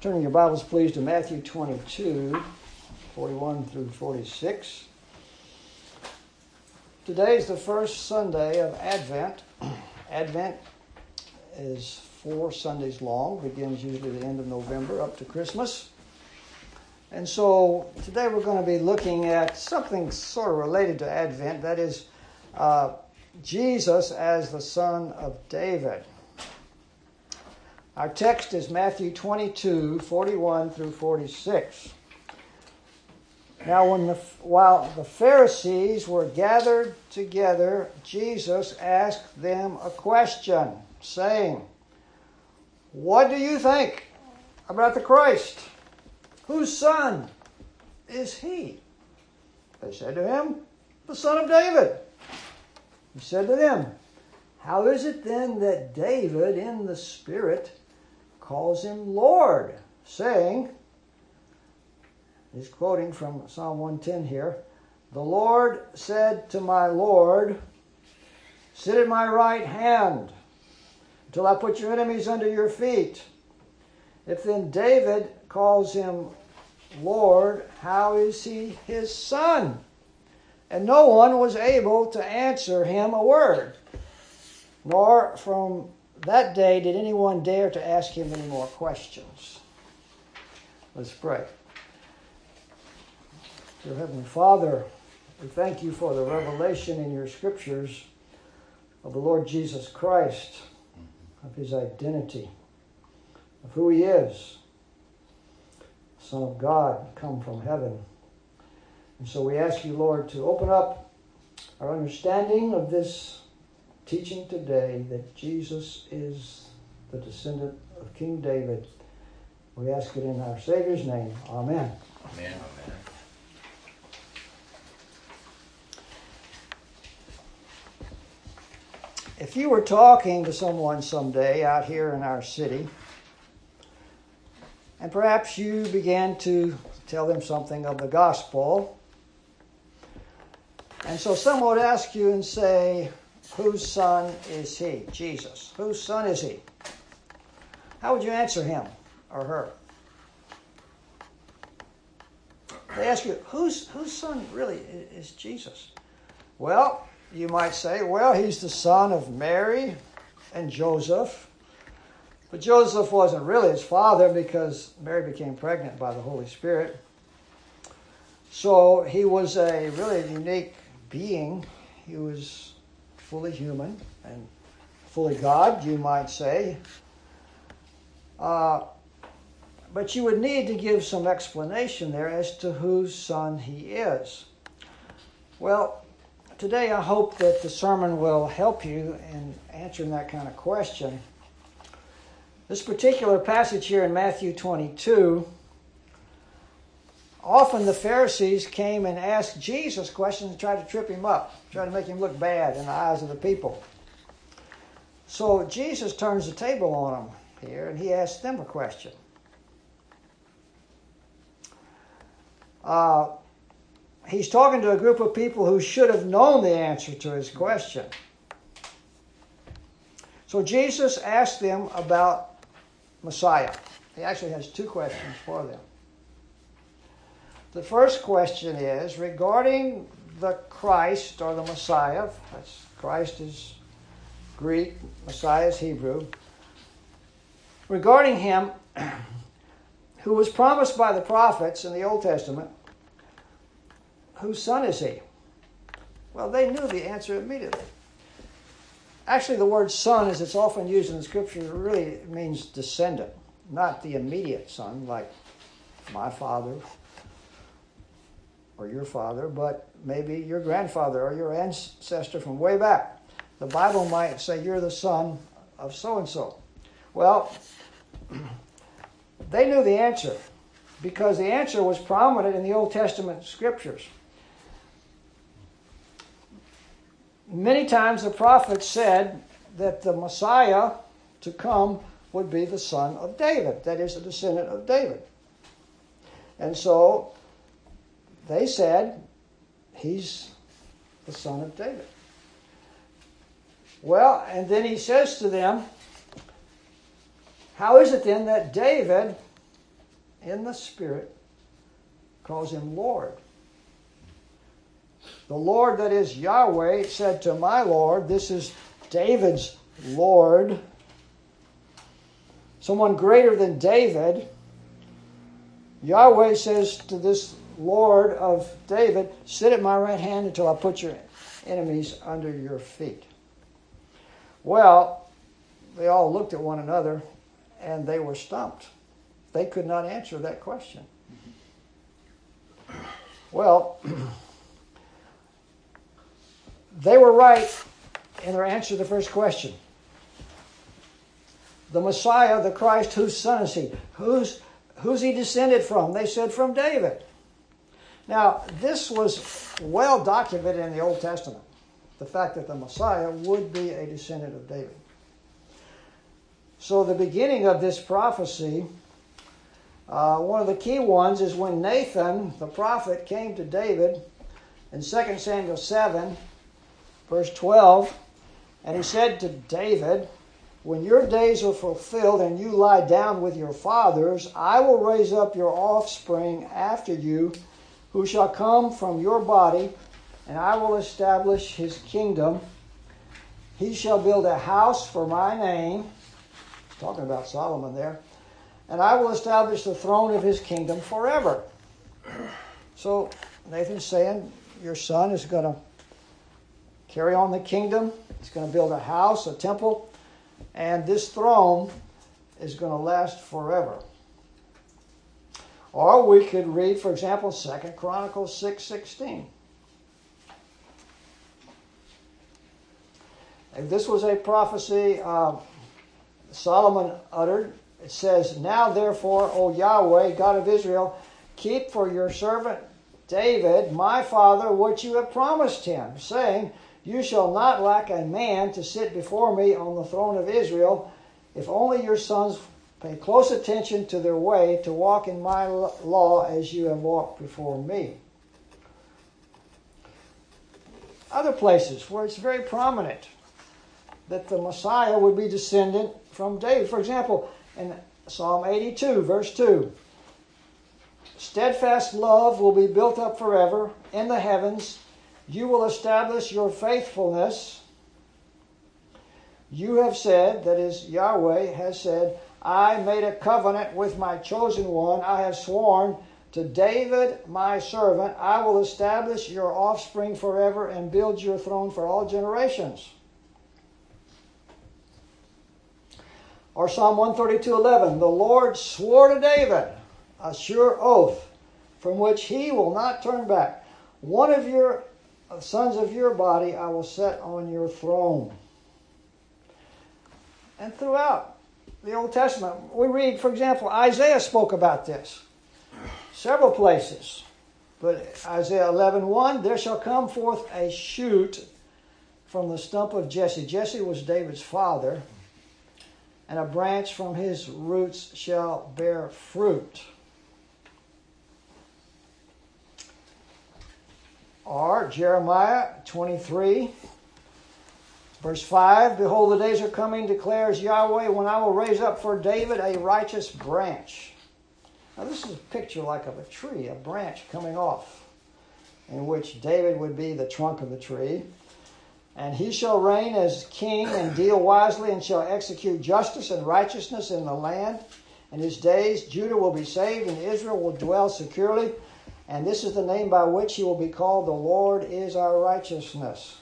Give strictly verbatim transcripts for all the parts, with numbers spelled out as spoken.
Turning your Bibles, please, to Matthew twenty-two, forty-one through forty-six. Today is the first Sunday of Advent. Advent is four Sundays long, begins usually the end of November up to Christmas. And so today we're going to be looking at something sort of related to Advent, that is uh, Jesus as the Son of David. Our text is Matthew twenty-two, forty-one through forty-six. Now, when the, while the Pharisees were gathered together, Jesus asked them a question, saying, "What do you think about the Christ? Whose son is he?" They said to him, "The son of David." He said to them, "How is it then that David in the Spirit calls him Lord, saying," he's quoting from Psalm one ten here, "The Lord said to my Lord, sit at my right hand until I put your enemies under your feet. If then David calls him Lord, how is he his son?" And no one was able to answer him a word, nor from that day did anyone dare to ask him any more questions. Let's pray. Dear Heavenly Father, we thank you for the revelation in your scriptures of the Lord Jesus Christ, of his identity, of who he is, Son of God, come from heaven. And so we ask you, Lord, to open up our understanding of this teaching today, that Jesus is the descendant of King David. We ask it in our Savior's name. Amen. Amen. Amen. If you were talking to someone someday out here in our city, and perhaps you began to tell them something of the gospel, and so someone would ask you and say, "Whose son is he?" Jesus. Whose son is he? How would you answer him or her? They ask you, whose, whose son really is Jesus? Well, you might say, well, he's the son of Mary and Joseph. But Joseph wasn't really his father because Mary became pregnant by the Holy Spirit. So he was a really unique being. He was fully human and fully God, you might say. Uh, but you would need to give some explanation there as to whose son he is. Well, today I hope that the sermon will help you in answering that kind of question. This particular passage here in Matthew twenty-two, often the Pharisees came and asked Jesus questions and tried to trip him up, tried to make him look bad in the eyes of the people. So Jesus turns the table on them here and he asks them a question. Uh, he's talking to a group of people who should have known the answer to his question. So Jesus asked them about Messiah. He actually has two questions for them. The first question is regarding the Christ or the Messiah. That's, Christ is Greek, Messiah is Hebrew. Regarding him, who was promised by the prophets in the Old Testament, whose son is he? Well, they knew the answer immediately. Actually, the word son, as it's often used in the scripture, really means descendant, not the immediate son, like my father or your father, but maybe your grandfather or your ancestor from way back. The Bible might say you're the son of so-and-so. Well, they knew the answer because the answer was prominent in the Old Testament scriptures. Many times the prophets said that the Messiah to come would be the son of David, that is, the descendant of David. And so they said, he's the son of David. Well, and then he says to them, how is it then that David in the Spirit calls him Lord. The Lord that is Yahweh said to my Lord, this is David's Lord, someone greater than David. Yahweh says to this Lord of David, sit at my right hand until I put your enemies under your feet. Well, they all looked at one another and they were stumped. They could not answer that question. Well, they were right in their answer to the first question. The Messiah, the Christ, whose son is he? Who's, who's he descended from? They said from David. Now, this was well documented in the Old Testament, the fact that the Messiah would be a descendant of David. So the beginning of this prophecy, uh, one of the key ones is when Nathan, the prophet, came to David in Second Samuel seven, verse twelve, and he said to David, when your days are fulfilled and you lie down with your fathers, I will raise up your offspring after you, who shall come from your body, and I will establish his kingdom. He shall build a house for my name, talking about Solomon there, and I will establish the throne of his kingdom forever. So Nathan's saying, your son is going to carry on the kingdom. He's going to build a house, a temple, and this throne is going to last forever. Or we could read, for example, Second Chronicles six sixteen. If this was a prophecy uh, Solomon uttered, it says, now therefore, O Yahweh, God of Israel, keep for your servant David, my father, what you have promised him, saying, you shall not lack a man to sit before me on the throne of Israel, if only your sons pay close attention to their way to walk in my law as you have walked before me. Other places where it's very prominent that the Messiah would be descendant from David. For example, in Psalm eighty-two, verse two, steadfast love will be built up forever in the heavens. You will establish your faithfulness. You have said, that is, Yahweh has said, I made a covenant with my chosen one. I have sworn to David, my servant, I will establish your offspring forever and build your throne for all generations. Or Psalm one thirty-two eleven, the Lord swore to David a sure oath from which he will not turn back. One of your sons of your body I will set on your throne. And throughout the Old Testament, we read, for example, Isaiah spoke about this several places. But Isaiah eleven one, there shall come forth a shoot from the stump of Jesse. Jesse was David's father. And a branch from his roots shall bear fruit. Or Jeremiah twenty-three, verse five, behold, the days are coming, declares Yahweh, when I will raise up for David a righteous branch. Now this is a picture like of a tree, a branch coming off, in which David would be the trunk of the tree. And he shall reign as king and deal wisely and shall execute justice and righteousness in the land. In his days Judah will be saved and Israel will dwell securely. And this is the name by which he will be called, the Lord is our righteousness.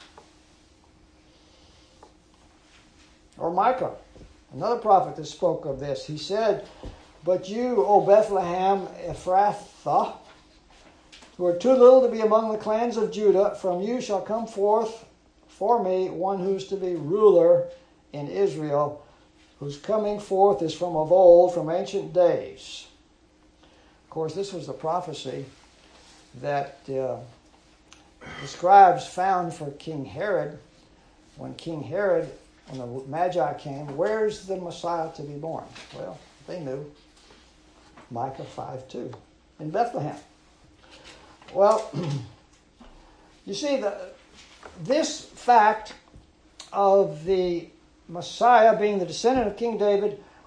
Or Micah, another prophet that spoke of this. He said, but you, O Bethlehem Ephrathah, who are too little to be among the clans of Judah, from you shall come forth for me one who's to be ruler in Israel, whose coming forth is from of old, from ancient days. Of course, this was the prophecy that uh, the scribes found for King Herod. When King Herod and the Magi came, where's the Messiah to be born? Well, they knew. Micah five two, in Bethlehem. Well, you see, the, this fact of the Messiah being the descendant of King David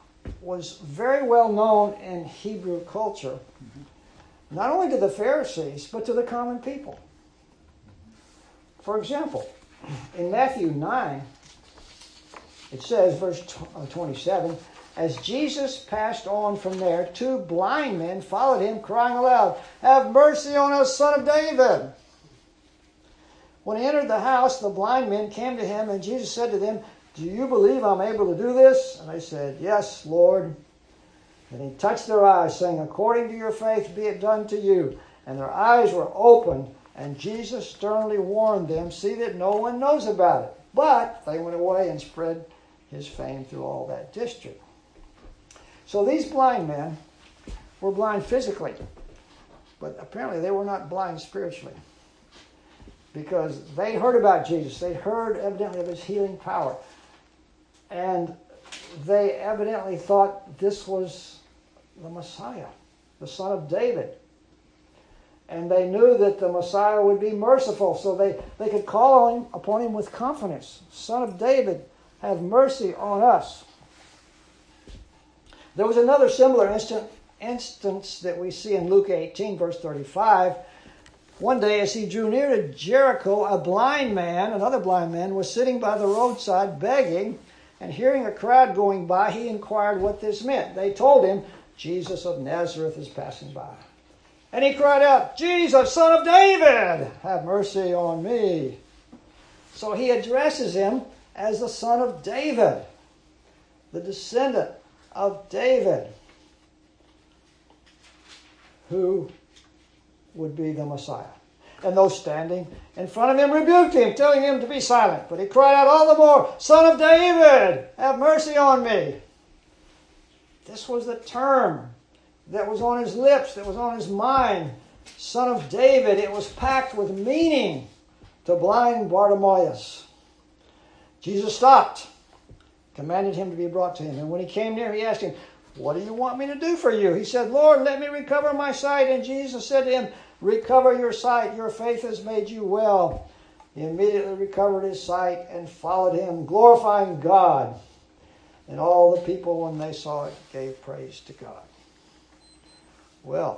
was very well known in Hebrew culture, not only to the Pharisees, but to the common people. For example, in Matthew nine, it says, verse twenty-seven, as Jesus passed on from there, two blind men followed him, crying aloud, "Have mercy on us, Son of David." When he entered the house, the blind men came to him, and Jesus said to them, "Do you believe I'm able to do this?" And they said, "Yes, Lord." And he touched their eyes, saying, "According to your faith be it done to you." And their eyes were opened, and Jesus sternly warned them, "See that no one knows about it." But they went away and spread his fame through all that district. So these blind men were blind physically, but apparently they were not blind spiritually, because they heard about Jesus. They heard evidently of his healing power. And they evidently thought this was the Messiah, the Son of David. And they knew that the Messiah would be merciful, so they, they could call on him, upon him with confidence. "Son of David, have mercy on us." There was another similar instant, instance that we see in Luke eighteen, verse thirty-five. One day as he drew near to Jericho, a blind man, another blind man, was sitting by the roadside begging, and hearing a crowd going by, he inquired what this meant. They told him, "Jesus of Nazareth is passing by." And he cried out, "Jesus, Son of David, have mercy on me." So he addresses him as the Son of David, the descendant of David, who would be the Messiah. And those standing in front of him rebuked him, telling him to be silent. But he cried out all the more, "Son of David, have mercy on me." This was the term that was on his lips, that was on his mind. Son of David. It was packed with meaning to blind Bartimaeus. Jesus stopped, commanded him to be brought to him. And when he came near, he asked him, "What do you want me to do for you?" He said, "Lord, let me recover my sight." And Jesus said to him, "Recover your sight. Your faith has made you well." He immediately recovered his sight and followed him, glorifying God. And all the people, when they saw it, gave praise to God. Well,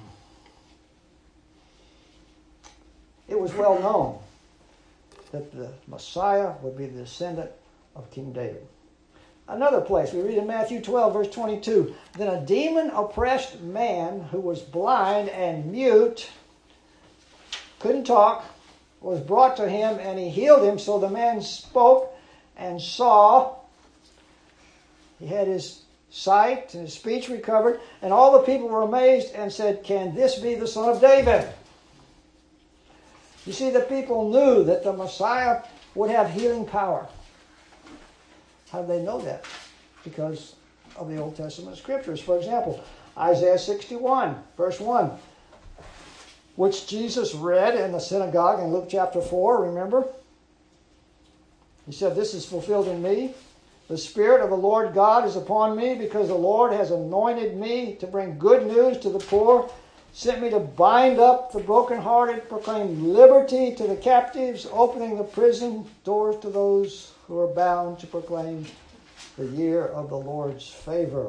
it was well known that the Messiah would be the descendant of King David. Another place, we read in Matthew twelve, verse twenty-two, "Then a demon-oppressed man who was blind and mute, couldn't talk, was brought to him, and he healed him. So the man spoke and saw." He had his sight and his speech recovered, and all the people were amazed and said, "Can this be the Son of David?" You see, the people knew that the Messiah would have healing power. How did they know that? Because of the Old Testament scriptures. For example, Isaiah sixty-one, verse one, which Jesus read in the synagogue in Luke chapter four, remember? He said, "This is fulfilled in me. The Spirit of the Lord God is upon me, because the Lord has anointed me to bring good news to the poor, sent me to bind up the brokenhearted, proclaim liberty to the captives, opening the prison doors to those who are bound, to proclaim the year of the Lord's favor."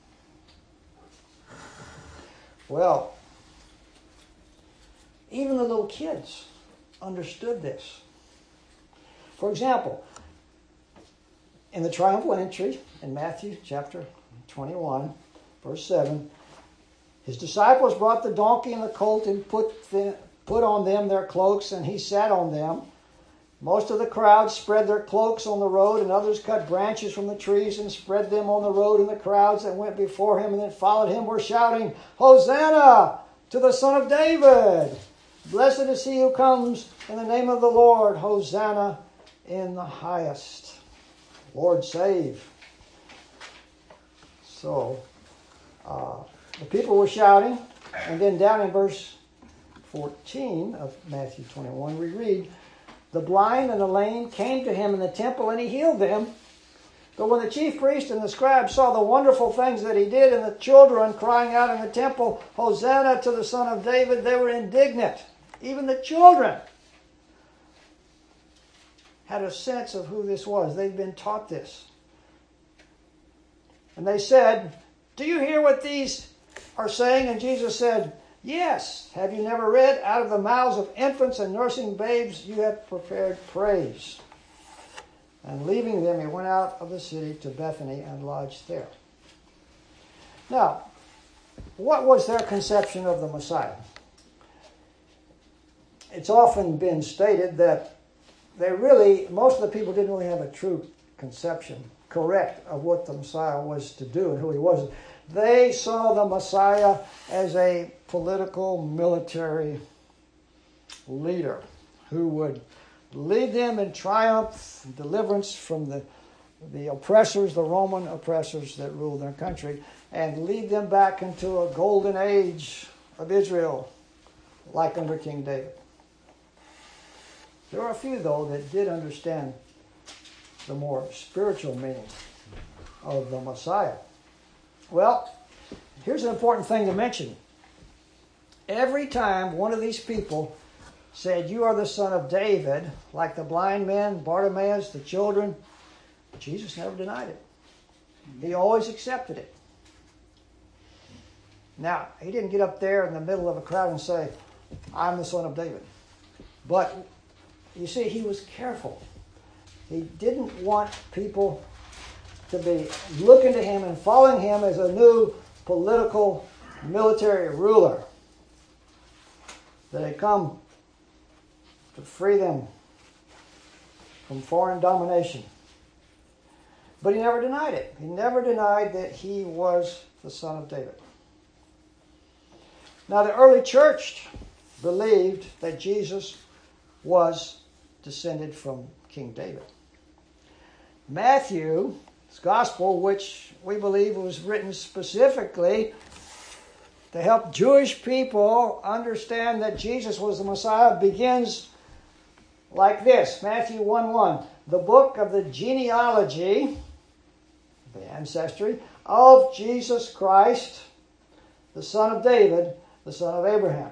Well, even the little kids understood this. For example, in the triumphal entry in Matthew chapter twenty-one, verse seven, his disciples brought the donkey and the colt and put, the, put on them their cloaks, and he sat on them. Most of the crowd spread their cloaks on the road, and others cut branches from the trees and spread them on the road, and the crowds that went before him and that followed him were shouting, "Hosanna to the Son of David! Blessed is he who comes in the name of the Lord! Hosanna in the highest! Lord, save!" So, uh, the people were shouting, and then down in verse fourteen of Matthew twenty-one, we read, "The blind and the lame came to him in the temple, and he healed them. But when the chief priest and the scribes saw the wonderful things that he did, and the children crying out in the temple, 'Hosanna to the Son of David,' they were indignant." Even the children had a sense of who this was. They'd been taught this. And they said, "Do you hear what these are saying?" And Jesus said, "Yes. Have you never read, out of the mouths of infants and nursing babes you have prepared praise?" And leaving them, he went out of the city to Bethany and lodged there. Now, what was their conception of the Messiah? It's often been stated that they really, most of the people didn't really have a true conception, correct, of what the Messiah was to do and who he was. They saw the Messiah as a political, military leader who would lead them in triumph, deliverance from the, the oppressors, the Roman oppressors that ruled their country, and lead them back into a golden age of Israel, like under King David. There were a few, though, that did understand the more spiritual meaning of the Messiah. Well, here's an important thing to mention. Every time one of these people said, "You are the son of David," like the blind men, Bartimaeus, the children, Jesus never denied it. He always accepted it. Now, he didn't get up there in the middle of a crowd and say, "I'm the son of David." But, you see, he was careful. He didn't want people to be looking to him and following him as a new political, military ruler that had come to free them from foreign domination. But he never denied it. He never denied that he was the son of David. Now, the early church believed that Jesus was descended from King David. Matthew's gospel, which we believe was written specifically to help Jewish people understand that Jesus was the Messiah, begins like this. Matthew one one, the book of the genealogy, the ancestry, of Jesus Christ, the son of David, the son of Abraham.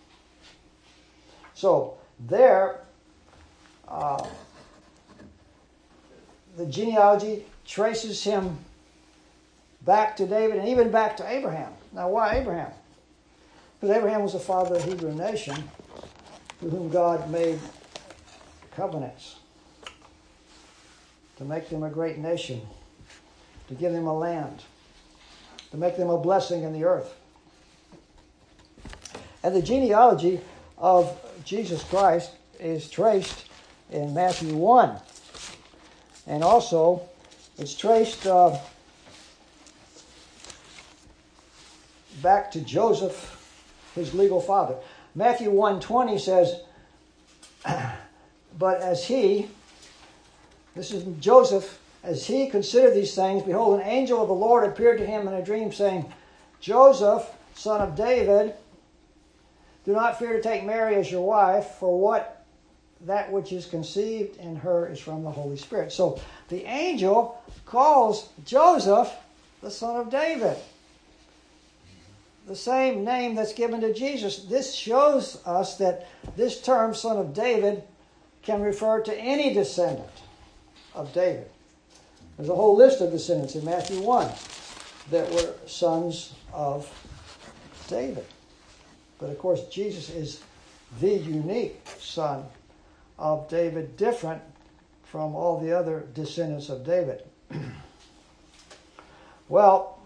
So, there, uh, the genealogy traces him back to David and even back to Abraham. Now, why Abraham? Because Abraham was the father of the Hebrew nation, with whom God made covenants to make them a great nation, to give them a land, to make them a blessing in the earth. And the genealogy of Jesus Christ is traced in Matthew one. And also, it's traced uh, back to Joseph, his legal father. Matthew one twenty says, "But as he," this is Joseph, "as he considered these things, behold, an angel of the Lord appeared to him in a dream, saying, Joseph, son of David, do not fear to take Mary as your wife, for what that which is conceived in her is from the Holy Spirit." So the angel calls Joseph the son of David, the same name that's given to Jesus. This shows us that this term, son of David, can refer to any descendant of David. There's a whole list of descendants in Matthew one that were sons of David. But of course, Jesus is the unique son of David, different from all the other descendants of David. Well,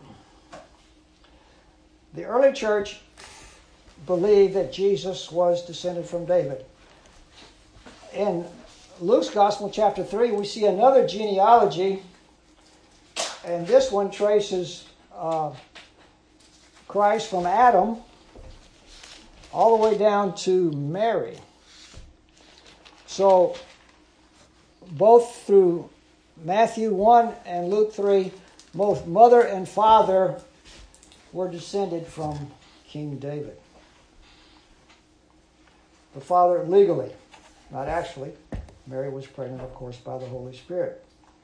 the early church believed that Jesus was descended from David. In Luke's Gospel, chapter three, we see another genealogy, and this one traces uh, Christ from Adam all the way down to Mary. So, both through Matthew one and Luke three, both mother and father were descended from King David. The father legally, not actually. Mary was pregnant, of course, by the Holy Spirit.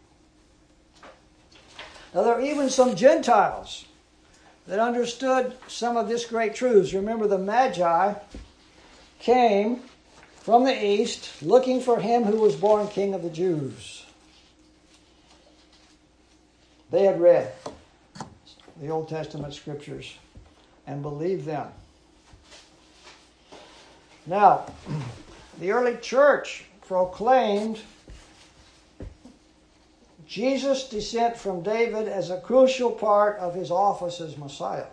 Now, there are even some Gentiles that understood some of this great truths. Remember, the Magi came from the east looking for him who was born King of the Jews. They had read the Old Testament scriptures and believe them. Now, the early church proclaimed Jesus' descent from David as a crucial part of his office as Messiah.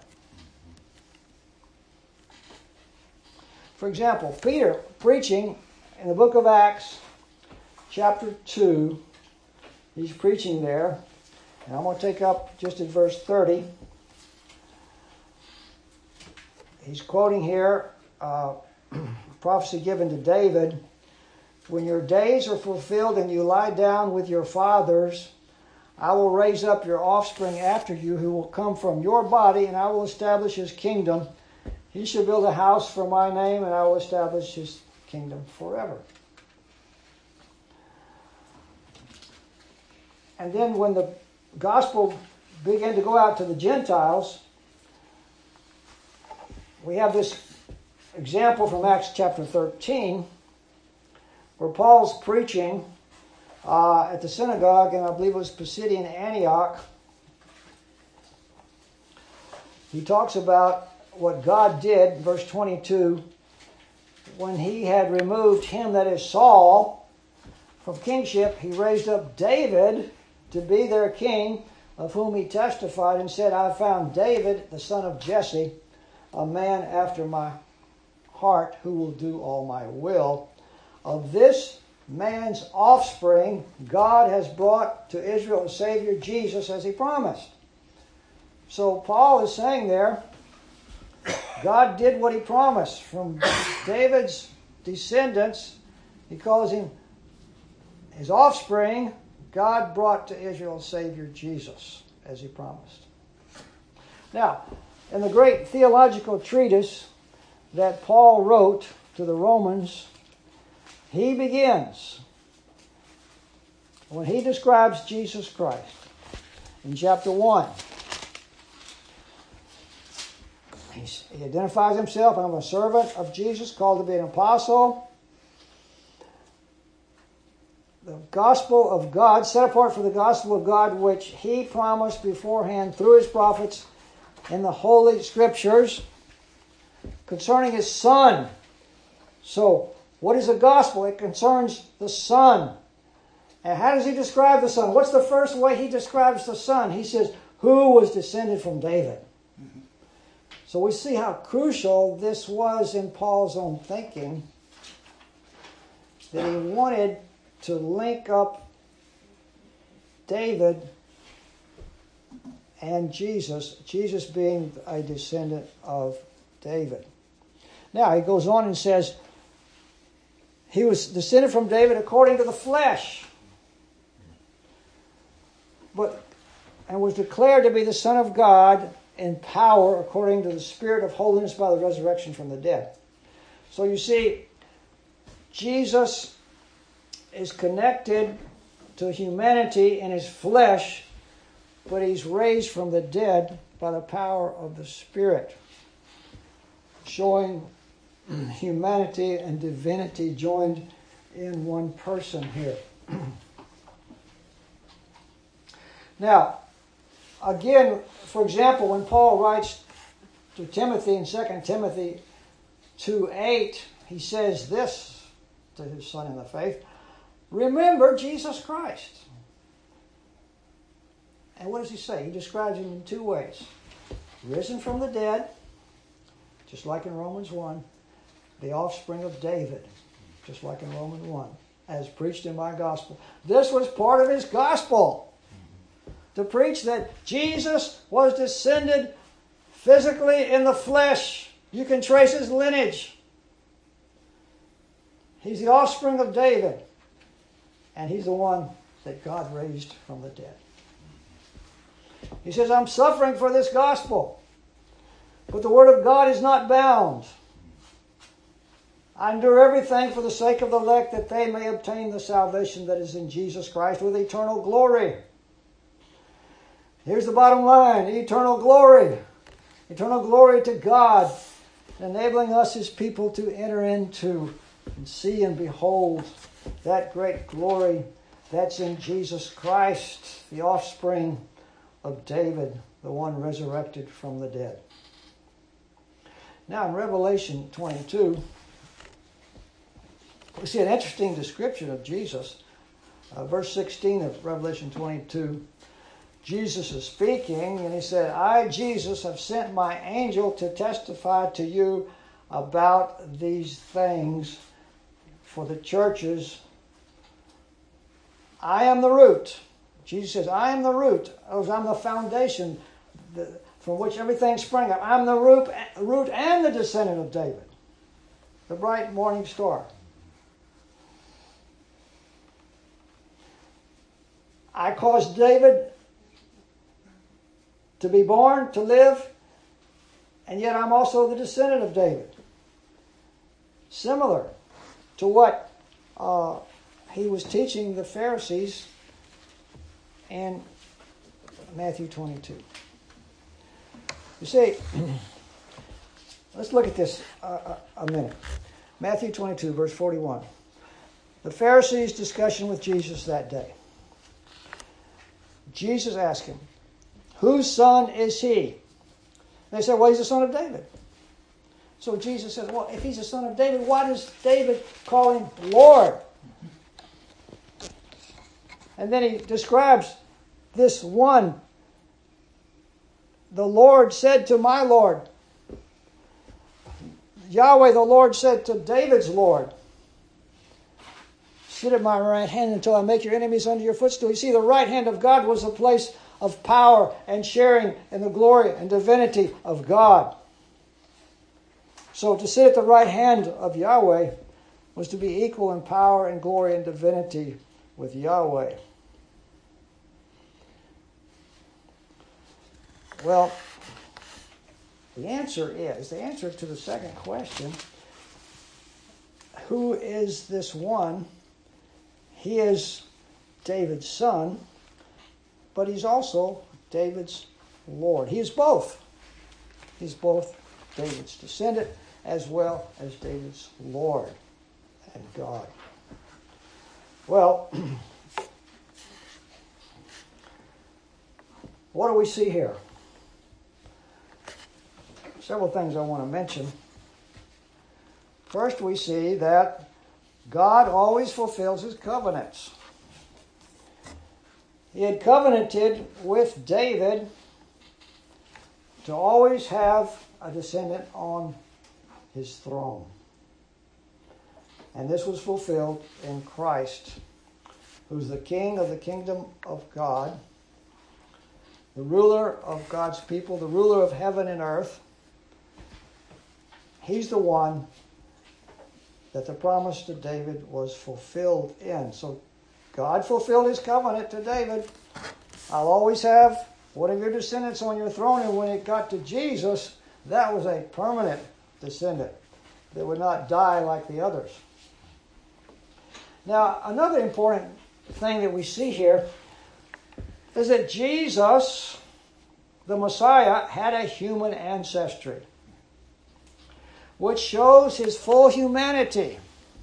For example, Peter preaching in the book of Acts, chapter two, he's preaching there, and I'm going to take up just at verse thirty. He's quoting here uh, prophecy given to David. When your days are fulfilled and you lie down with your fathers, I will raise up your offspring after you who will come from your body, and I will establish his kingdom. He shall build a house for my name, and I will establish his kingdom forever. And then when the gospel began to go out to the Gentiles, we have this example from Acts chapter thirteen, where Paul's preaching uh, at the synagogue, and I believe it was Pisidian Antioch. He talks about what God did, verse twenty-two, when he had removed him, that is Saul, from kingship, he raised up David to be their king, of whom he testified and said, I found David, the son of Jesse, a man after my heart, who will do all my will. Of this man's offspring, God has brought to Israel a Savior, Jesus, as he promised. So Paul is saying there, God did what he promised. From David's descendants, he calls him his offspring, God brought to Israel a Savior, Jesus, as he promised. Now, in the great theological treatise that Paul wrote to the Romans, he begins, when he describes Jesus Christ, in chapter one, he identifies himself, I'm a servant of Jesus, called to be an apostle. The gospel of God, set apart for the gospel of God, which he promised beforehand through his prophets in the Holy Scriptures concerning his Son. So, what is the gospel? It concerns the Son. And how does he describe the Son? What's the first way he describes the Son? He says, who was descended from David? Mm-hmm. So we see how crucial this was in Paul's own thinking, that he wanted to link up David and Jesus, Jesus being a descendant of David. Now, he goes on and says, he was descended from David according to the flesh, but and was declared to be the Son of God in power according to the Spirit of holiness by the resurrection from the dead. So you see, Jesus is connected to humanity in his flesh, but he's raised from the dead by the power of the Spirit, showing humanity and divinity joined in one person here. Now, again, for example, when Paul writes to Timothy in Second Timothy two eight, he says this to his son in the faith, remember Jesus Christ. And what does he say? He describes him in two ways. Risen from the dead, just like in Romans one, the offspring of David, just like in Romans one, as preached in my gospel. This was part of his gospel, to preach that Jesus was descended physically in the flesh. You can trace his lineage. He's the offspring of David, and he's the one that God raised from the dead. He says, I'm suffering for this gospel, but the word of God is not bound. I endure everything for the sake of the elect, that they may obtain the salvation that is in Jesus Christ with eternal glory. Here's the bottom line, eternal glory. Eternal glory to God, enabling us his people to enter into and see and behold that great glory that's in Jesus Christ, the offspring of David, the one resurrected from the dead. Now in Revelation twenty-two, we see an interesting description of Jesus. Uh, verse sixteen of Revelation twenty-two, Jesus is speaking, and he said, I, Jesus, have sent my angel to testify to you about these things for the churches. I am the root. Jesus says, I am the root. I'm the foundation from which everything sprang up. I'm the root, root and the descendant of David, the bright morning star. I caused David to be born, to live, and yet I'm also the descendant of David. Similar to what uh, he was teaching the Pharisees in Matthew twenty-two. You see, let's look at this uh, a minute. Matthew twenty-two, verse forty-one. The Pharisees' discussion with Jesus that day. Jesus asked him, whose son is he? They said, well, he's the son of David. So Jesus says, well, if he's the son of David, why does David call him Lord? And then he describes this one. The Lord said to my Lord. Yahweh, the Lord, said to David's Lord, sit at my right hand until I make your enemies under your footstool. You see, the right hand of God was a place of power and sharing in the glory and divinity of God. So to sit at the right hand of Yahweh was to be equal in power and glory and divinity with Yahweh. Well, the answer is, the answer to the second question, who is this one? He is David's son, but he's also David's Lord. He is both. He's both David's descendant as well as David's Lord and God. Well, what do we see here? Several things I want to mention. First, we see that God always fulfills his covenants. He had covenanted with David to always have a descendant on his throne. And this was fulfilled in Christ, who's the King of the kingdom of God, the ruler of God's people, the ruler of heaven and earth. He's the one that the promise to David was fulfilled in. So God fulfilled his covenant to David. I'll always have one of your descendants on your throne. And when it got to Jesus, that was a permanent descendant that would not die like the others. Now, another important thing that we see here is that Jesus, the Messiah, had a human ancestry, which shows his full humanity.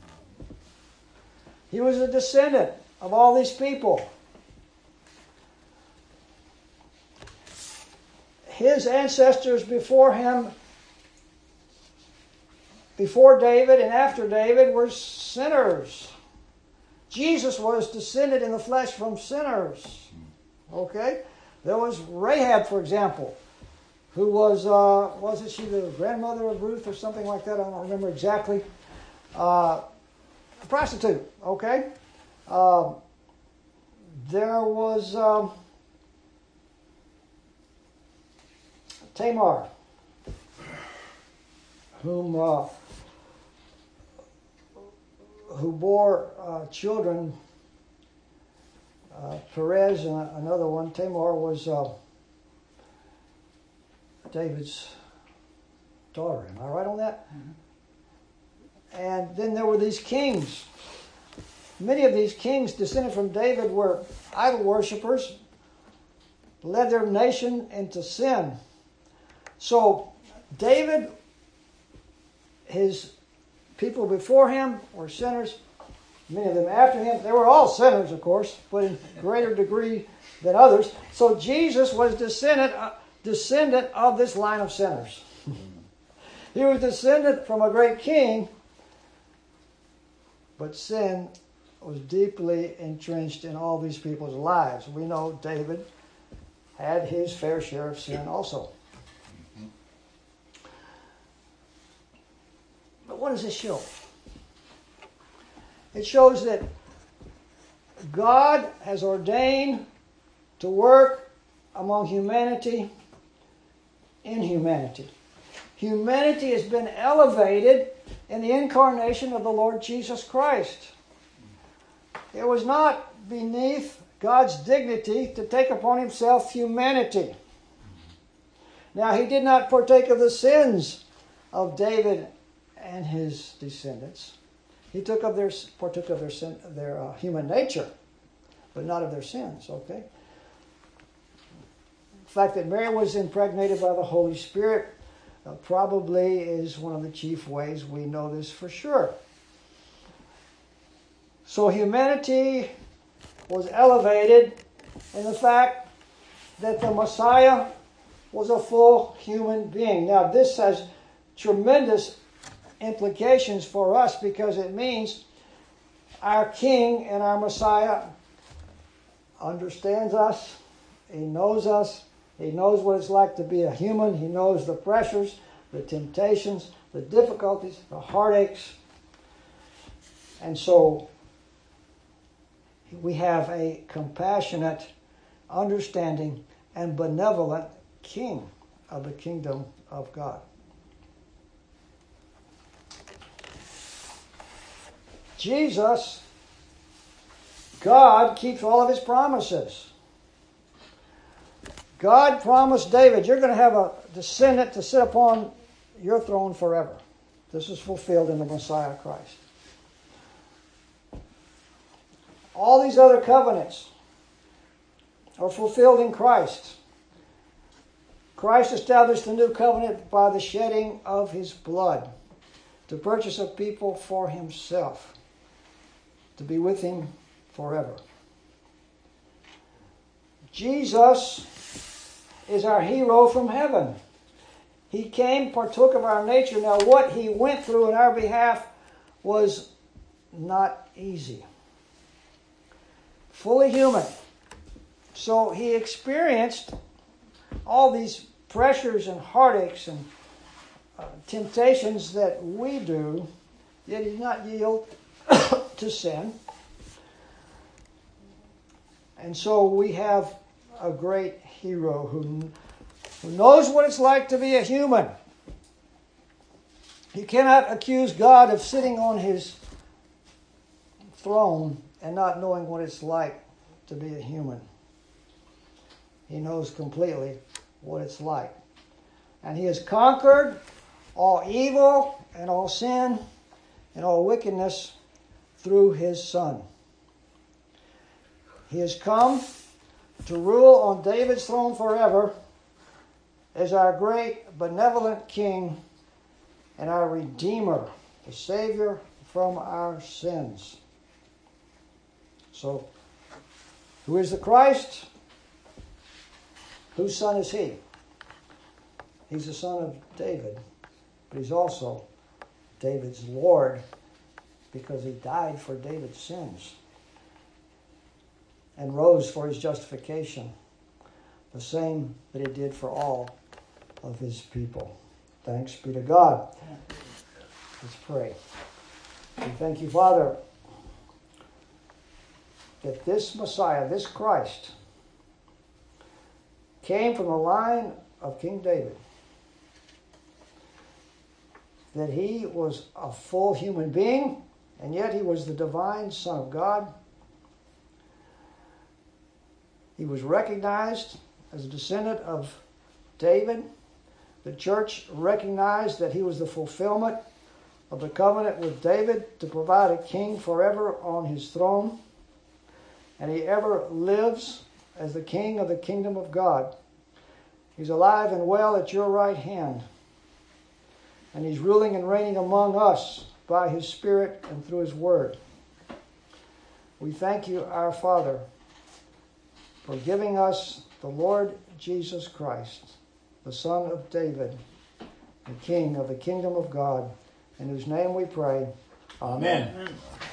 He was a descendant of all these people. His ancestors before him, before David and after David, were sinners. Jesus was descended in the flesh from sinners. Okay? There was Rahab, for example, who was, uh, wasn't she the grandmother of Ruth or something like that? I don't remember exactly. Uh, a prostitute, okay? Uh, there was um, Tamar, whom uh, who bore uh, children. Uh, Perez and another one. Tamar was uh, David's daughter. Am I right on that? Mm-hmm. And then there were these kings. Many of these kings descended from David were idol worshippers, led their nation into sin. So David, his people before him were sinners. Many of them after him, they were all sinners, of course, but in greater degree than others. So Jesus was descendant descendant of this line of sinners. He was descended from a great king, but sin was deeply entrenched in all these people's lives. We know David had his fair share of sin also. But what does this show? It shows that God has ordained to work among humanity in humanity. Humanity has been elevated in the incarnation of the Lord Jesus Christ. It was not beneath God's dignity to take upon himself humanity. Now, he did not partake of the sins of David and his descendants. He took of their, partook of their, sin, their uh, human nature, but not of their sins, okay? The fact that Mary was impregnated by the Holy Spirit uh, probably is one of the chief ways we know this for sure. So humanity was elevated in the fact that the Messiah was a full human being. Now, this has tremendous implications for us because it means our King and our Messiah understands us. He knows us. He knows what it's like to be a human. He knows the pressures, the temptations, the difficulties, the heartaches. And so we have a compassionate, understanding, and benevolent King of the kingdom of God. Jesus, God keeps all of his promises. God promised David, you're going to have a descendant to sit upon your throne forever. This is fulfilled in the Messiah Christ. All these other covenants are fulfilled in Christ. Christ established the new covenant by the shedding of his blood to purchase a people for himself, to be with him forever. Jesus is our hero from heaven. He came, partook of our nature. Now, what he went through in our behalf was not easy. Fully human. So he experienced all these pressures and heartaches and uh, temptations that we do, yet he did not yield to sin. And so we have a great hero who, who knows what it's like to be a human. You cannot accuse God of sitting on his throne and not knowing what it's like to be a human. He knows completely what it's like. And he has conquered all evil and all sin and all wickedness through his Son. He has come to rule on David's throne forever as our great benevolent King and our Redeemer, the Savior from our sins. So, who is the Christ? Whose son is he? He's the son of David, but he's also David's Lord because he died for David's sins and rose for his justification, the same that he did for all of his people. Thanks be to God. Let's pray. We thank you, Father, that this Messiah, this Christ, came from the line of King David, that he was a full human being, and yet he was the divine Son of God. He was recognized as a descendant of David. The church recognized that he was the fulfillment of the covenant with David to provide a king forever on his throne. And he ever lives as the king of the kingdom of God. He's alive and well at your right hand. And he's ruling and reigning among us by his Spirit and through his word. We thank you, our Father, for giving us the Lord Jesus Christ, the Son of David, the King of the kingdom of God, in whose name we pray. Amen. Amen.